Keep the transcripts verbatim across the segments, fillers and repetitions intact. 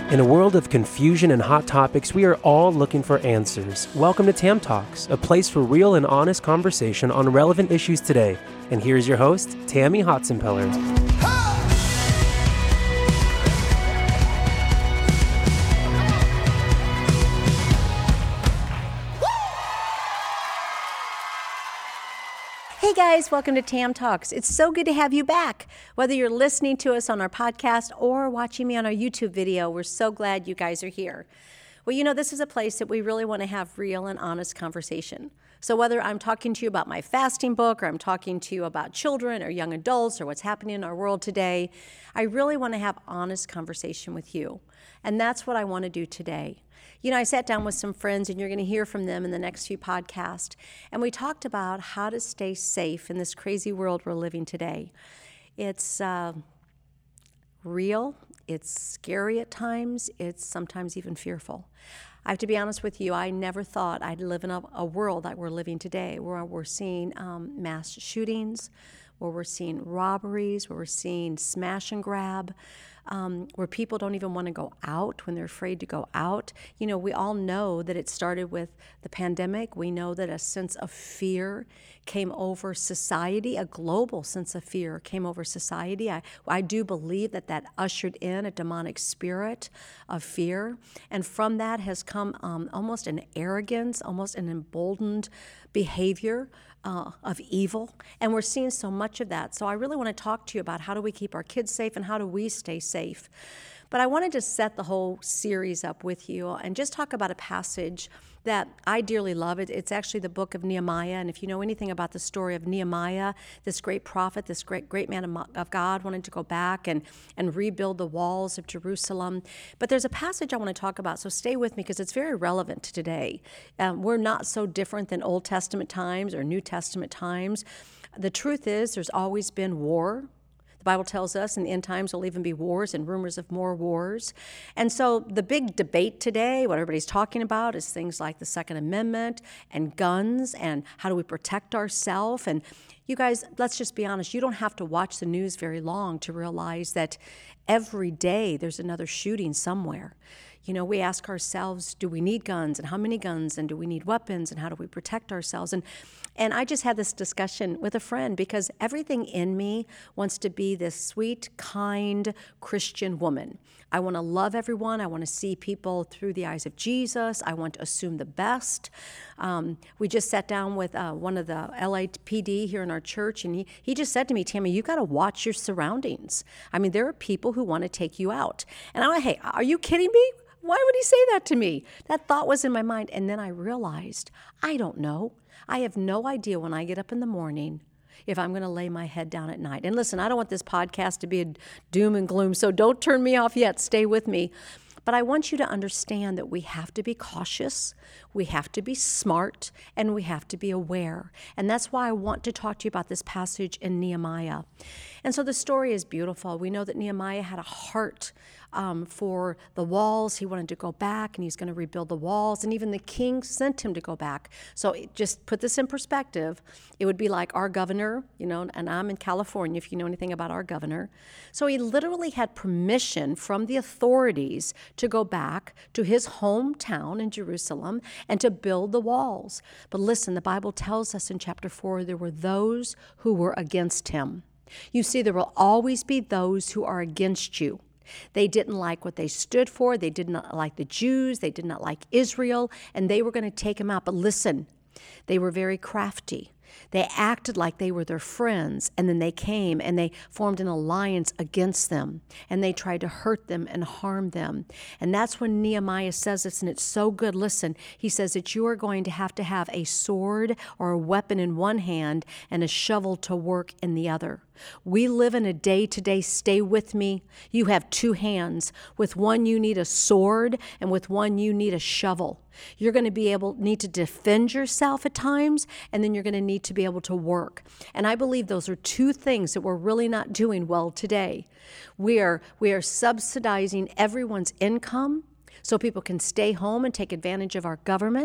In a world of confusion and hot topics, we are all looking for answers. Welcome to Tam Talks, a place for real and honest conversation on relevant issues today. And here's your host, Tammy Hotzenpeller. Hey guys, welcome to Tam Talks. It's so good to have you back. Whether you're listening to us on our podcast or watching me on our YouTube video, we're so glad you guys are here. Well, you know, this is a place that we really want to have real and honest conversation. So whether I'm talking to you about my fasting book or I'm talking to you about children or young adults or what's happening in our world today, I really want to have honest conversation with you. And that's what I want to do today. You know, I sat down with some friends, and you're going to hear from them in the next few podcasts, and we talked about how to stay safe in this crazy world we're living today. It's uh, real, it's scary at times, it's sometimes even fearful. I have to be honest with you, I never thought I'd live in a, a world that we're living today, where we're seeing um, mass shootings, where we're seeing robberies, where we're seeing smash and grab, um, where people don't even want to go out when they're afraid to go out. You know, we all know that it started with the pandemic. We know that a sense of fear came over society, a global sense of fear came over society. I, I do believe that that ushered in a demonic spirit of fear. And from that has come um, almost an arrogance, almost an emboldened behavior Uh, of evil, and we're seeing so much of that. So I really want to talk to you about how do we keep our kids safe and how do we stay safe. But I wanted to set the whole series up with you and just talk about a passage that I dearly love. It, it's actually the book of Nehemiah, and if you know anything about the story of Nehemiah, this great prophet, this great great man of, of God wanted to go back and, and rebuild the walls of Jerusalem. But there's a passage I want to talk about, so stay with me because it's very relevant to today. Um, we're not so different than Old Testament times or New Testament times. The truth is there's always been war. The Bible tells us in the end times there'll even be wars and rumors of more wars. And so the big debate today, what everybody's talking about, is things like the Second Amendment and guns and how do we protect ourselves. And you guys, let's just be honest, you don't have to watch the news very long to realize that every day there's another shooting somewhere. You know, we ask ourselves, do we need guns, and how many guns, and do we need weapons, and how do we protect ourselves? And and I just had this discussion with a friend because everything in me wants to be this sweet, kind Christian woman. I want to love everyone. I want to see people through the eyes of Jesus. I want to assume the best. Um, we just sat down with uh, one of the L A P D here in our church, and he, he just said to me, Tammy, you got to watch your surroundings. I mean, there are people who want to take you out. And I'm like, hey, are you kidding me? Why would he say that to me? That thought was in my mind. And then I realized, I don't know. I have no idea when I get up in the morning if I'm going to lay my head down at night. And listen, I don't want this podcast to be a doom and gloom, so don't turn me off yet. Stay with me. But I want you to understand that we have to be cautious, we have to be smart, and we have to be aware. And that's why I want to talk to you about this passage in Nehemiah. And so the story is beautiful. We know that Nehemiah had a heart um, for the walls. He wanted to go back, and he's going to rebuild the walls. And even the king sent him to go back. So it, just put this in perspective. It would be like our governor, you know, and I'm in California, if you know anything about our governor. So he literally had permission from the authorities to go back to his hometown in Jerusalem and to build the walls. But listen, the Bible tells us in chapter four, there were those who were against him. You see, there will always be those who are against you. They didn't like what they stood for. They did not like the Jews. They did not like Israel, and they were going to take him out. But listen, they were very crafty. They acted like they were their friends, and then they came and they formed an alliance against them, and they tried to hurt them and harm them. And that's when Nehemiah says this, and it's so good. Listen, he says that you are going to have to have a sword or a weapon in one hand and a shovel to work in the other. We live in a day-to-day, stay with me. You have two hands. With one, you need a sword, and with one, you need a shovel. You're going to be able need to defend yourself at times, and then you're going to need to be able to work. And I believe those are two things that we're really not doing well today. We are we are subsidizing everyone's income so people can stay home and take advantage of our government.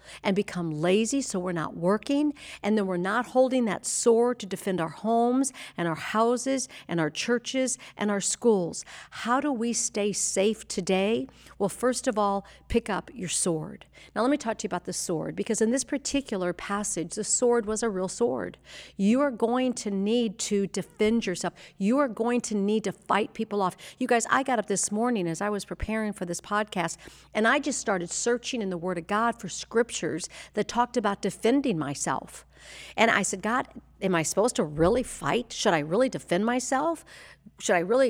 and become lazy so we're not working, and then we're not holding that sword to defend our homes and our houses and our churches and our schools. How do we stay safe today? Well, first of all, pick up your sword. Now let me talk to you about the sword, because in this particular passage, the sword was a real sword. You are going to need to defend yourself. You are going to need to fight people off. You guys, I got up this morning as I was preparing for this podcast, and I just started searching in the Word of God for scriptures that talked about defending myself. And I said, God, am I supposed to really fight? Should I really defend myself? Should I really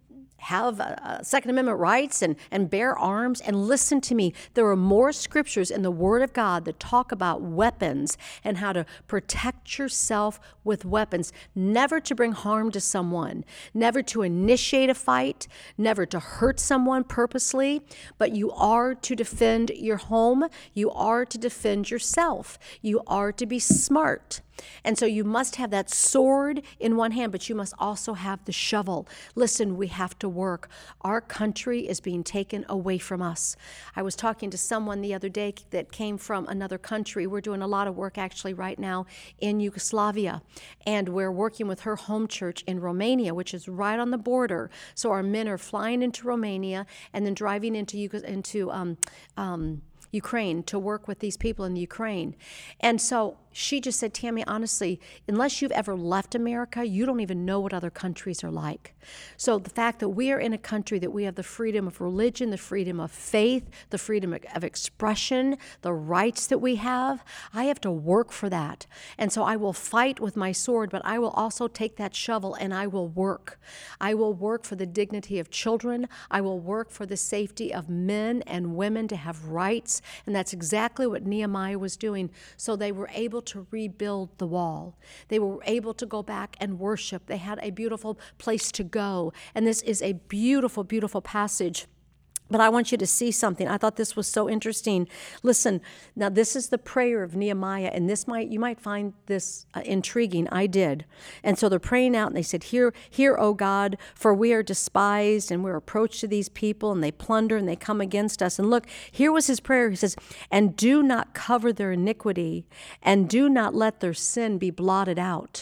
have uh, Second Amendment rights and, and bear arms? And listen to me, there are more scriptures in the Word of God that talk about weapons and how to protect yourself with weapons, never to bring harm to someone, never to initiate a fight, never to hurt someone purposely, but you are to defend your home, you are to defend yourself, you are to be smart. And so you must have that sword in one hand, but you must also have the shovel. Listen, we have to work. Our country is being taken away from us. I was talking to someone the other day that came from another country. We're doing a lot of work actually right now in Yugoslavia, and we're working with her home church in Romania, which is right on the border. So our men are flying into Romania and then driving into Yugos- into um, um, Ukraine to work with these people in the Ukraine. And so she just said, Tammy, honestly, unless you've ever left America, you don't even know what other countries are like. So the fact that we are in a country that we have the freedom of religion, the freedom of faith, the freedom of expression, the rights that we have, I have to work for that. And so I will fight with my sword, but I will also take that shovel and I will work. I will work for the dignity of children. I will work for the safety of men and women to have rights. And that's exactly what Nehemiah was doing. So they were able to rebuild the wall. They were able to go back and worship. They had a beautiful place to go. And this is a beautiful, beautiful passage. But I want you to see something. I thought this was so interesting. Listen, now this is the prayer of Nehemiah, and this might you might find this uh, intriguing. I did. And so they're praying out, and they said, Hear, hear, O God, for we are despised, and we're approached to these people, and they plunder, and they come against us. And look, here was his prayer. He says, and do not cover their iniquity, and do not let their sin be blotted out.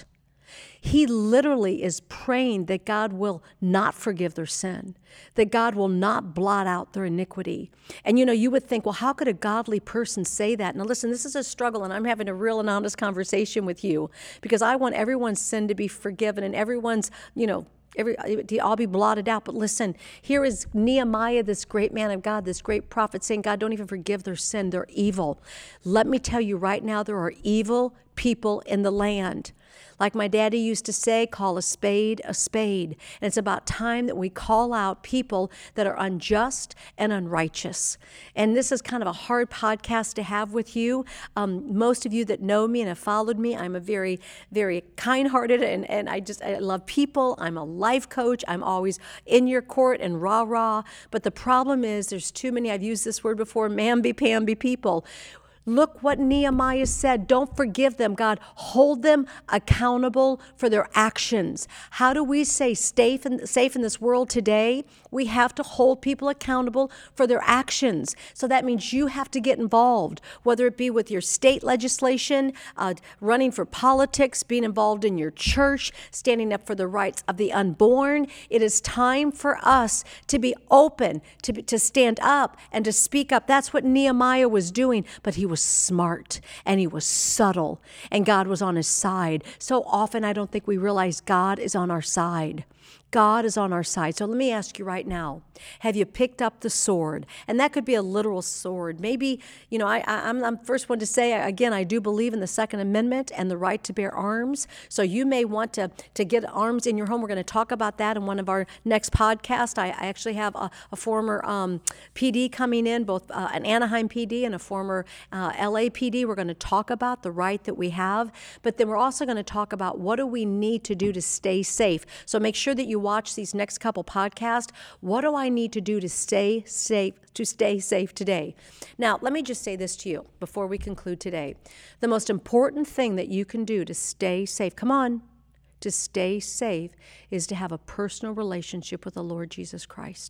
He literally is praying that God will not forgive their sin, that God will not blot out their iniquity. And you know, you would think, well, how could a godly person say that? Now listen, this is a struggle, and I'm having a real and honest conversation with you because I want everyone's sin to be forgiven and everyone's, you know, Every, to all be blotted out. But listen, here is Nehemiah, this great man of God, this great prophet saying, God, don't even forgive their sin. They're evil. Let me tell you right now, there are evil people in the land. Like my daddy used to say, call a spade a spade. And it's about time that we call out people that are unjust and unrighteous. And this is kind of a hard podcast to have with you. Um, most of you that know me and have followed me, I'm a very, very kind-hearted, and, and I just I love people. I'm a life coach. I'm always in your court and rah-rah. But the problem is there's too many, I've used this word before, mamby-pamby people. Look what Nehemiah said. Don't forgive them, God. Hold them accountable for their actions. How do we stay safe in, safe in this world today? We have to hold people accountable for their actions. So that means you have to get involved, whether it be with your state legislation, uh, running for politics, being involved in your church, standing up for the rights of the unborn. It is time for us to be open, to, be, to stand up and to speak up. That's what Nehemiah was doing, but he was smart and he was subtle, and God was on his side. So often I don't think we realize God is on our side. God is on our side. So let me ask you right now, have you picked up the sword? And that could be a literal sword. Maybe, you know, I, I, I'm the first one to say, again, I do believe in the Second Amendment and the right to bear arms. So you may want to, to get arms in your home. We're going to talk about that in one of our next podcasts. I, I actually have a, a former um, P D coming in, both uh, an Anaheim P D and a former uh, L A P D. We're going to talk about the right that we have. But then we're also going to talk about what do we need to do to stay safe. So make sure that you watch these next couple podcasts. What do I need to do to stay safe, to stay safe today? Now, let me just say this to you before we conclude today. The most important thing that you can do to stay safe, come on, to stay safe is to have a personal relationship with the Lord Jesus Christ.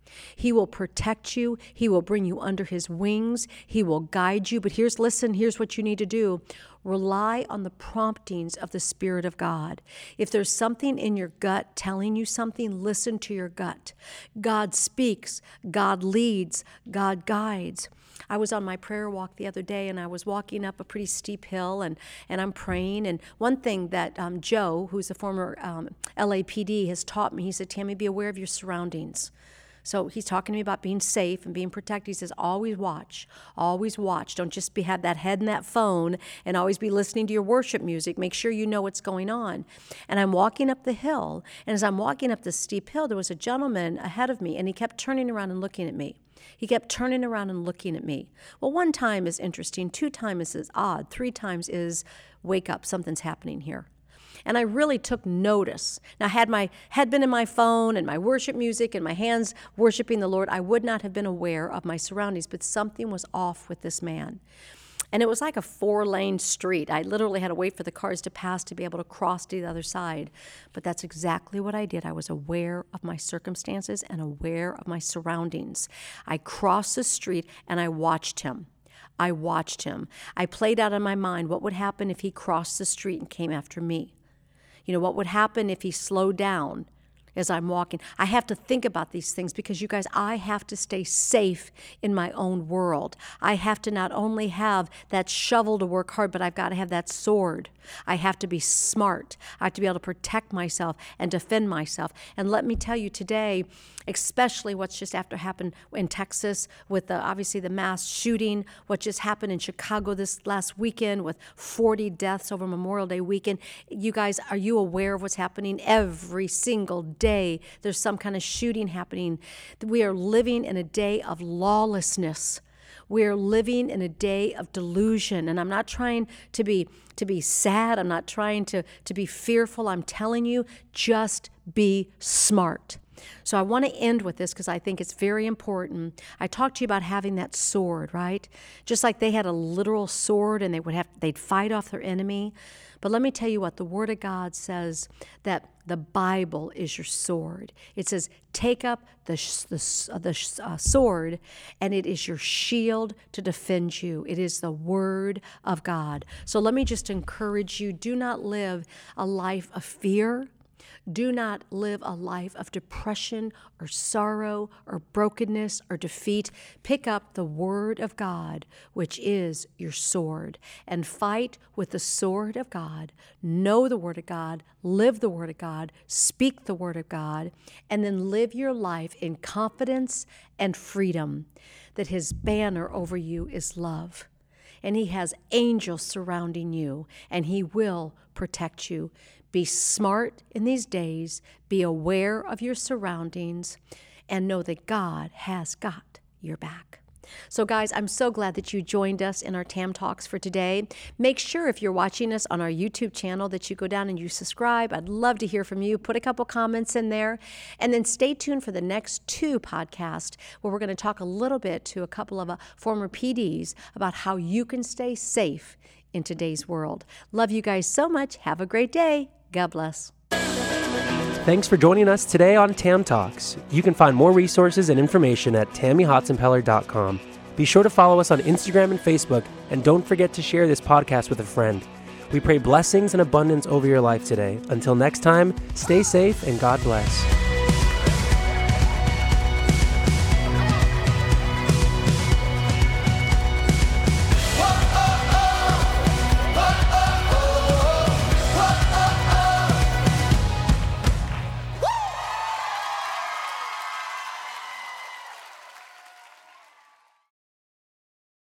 He will protect you. He will bring you under his wings. He will guide you. But here's, listen, here's what you need to do. Rely on the promptings of the Spirit of God. If there's something in your gut telling you something, listen to your gut. God speaks. God leads. God guides. I was on my prayer walk the other day, and I was walking up a pretty steep hill, and, and I'm praying. And one thing that um, Joe, who's a former um, L A P D, has taught me, he said, Tammy, be aware of your surroundings. So he's talking to me about being safe and being protected. He says, always watch, always watch. Don't just be have that head in that phone and always be listening to your worship music. Make sure you know what's going on. And I'm walking up the hill, and as I'm walking up the steep hill, there was a gentleman ahead of me, and he kept turning around and looking at me. He kept turning around and looking at me. Well, one time is interesting. Two times is odd. Three times is wake up, something's happening here. And I really took notice. Now, had my head been in my phone and my worship music and my hands worshiping the Lord, I would not have been aware of my surroundings, but something was off with this man. And it was like a four-lane street. I literally had to wait for the cars to pass to be able to cross to the other side. But that's exactly what I did. I was aware of my circumstances and aware of my surroundings. I crossed the street and I watched him. I watched him. I played out in my mind what would happen if he crossed the street and came after me. You know, what would happen if he slowed down as I'm walking? I have to think about these things because, you guys, I have to stay safe in my own world. I have to not only have that shovel to work hard, but I've got to have that sword. I have to be smart. I have to be able to protect myself and defend myself. And let me tell you today, especially what's just after happened in Texas with the, obviously the mass shooting, what just happened in Chicago this last weekend with forty deaths over Memorial Day weekend. You guys, are you aware of what's happening? Every single day there's some kind of shooting happening. We are living in a day of lawlessness. We're living in a day of delusion. And I'm not trying to be to be sad. I'm not trying to, to be fearful. I'm telling you, just be smart. So I want to end with this because I think it's very important. I talked to you about having that sword, right? Just like they had a literal sword and they would have they'd fight off their enemy. But let me tell you what the Word of God says, that the Bible is your sword. It says, take up the, the, the uh, sword, and it is your shield to defend you. It is the Word of God. So let me just encourage you, do not live a life of fear. Do not live a life of depression or sorrow or brokenness or defeat. Pick up the Word of God, which is your sword, and fight with the sword of God. Know the Word of God, live the Word of God, speak the Word of God, and then live your life in confidence and freedom that His banner over you is love. And He has angels surrounding you, and He will protect you. Be smart in these days, be aware of your surroundings, and know that God has got your back. So guys, I'm so glad that you joined us in our Tam Talks for today. Make sure if you're watching us on our YouTube channel that you go down and you subscribe. I'd love to hear from you. Put a couple comments in there. And then stay tuned for the next two podcasts where we're going to talk a little bit to a couple of uh, former P Ds about how you can stay safe in today's world. Love you guys so much. Have a great day. God bless. Thanks for joining us today on Tam Talks. You can find more resources and information at tammy hotzenpeller dot com. Be sure to follow us on Instagram and Facebook, and don't forget to share this podcast with a friend. We pray blessings and abundance over your life today. Until next time, stay safe and God bless.